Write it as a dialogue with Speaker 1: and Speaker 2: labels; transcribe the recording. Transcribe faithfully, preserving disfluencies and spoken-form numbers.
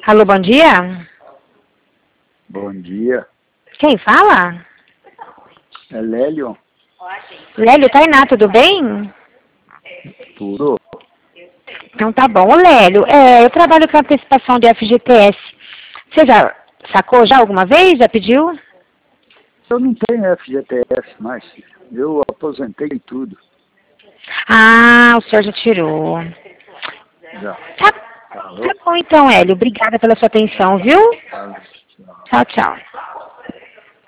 Speaker 1: Alô, bom dia?
Speaker 2: Bom dia.
Speaker 1: Quem fala?
Speaker 2: É Lélio?
Speaker 1: Lélio, Tainá, tudo bem?
Speaker 2: Tudo?
Speaker 1: Então tá bom. Ô, Lélio, é, eu trabalho com antecipação de F G T S. Você já sacou já alguma vez? Já pediu?
Speaker 2: Eu não tenho F G T S mais. Eu aposentei tudo.
Speaker 1: Ah, o senhor já tirou.
Speaker 2: Já.
Speaker 1: Tá, tá bom então, Hélio. Obrigada pela sua atenção, viu?
Speaker 2: Tá.
Speaker 1: Tchau, tchau.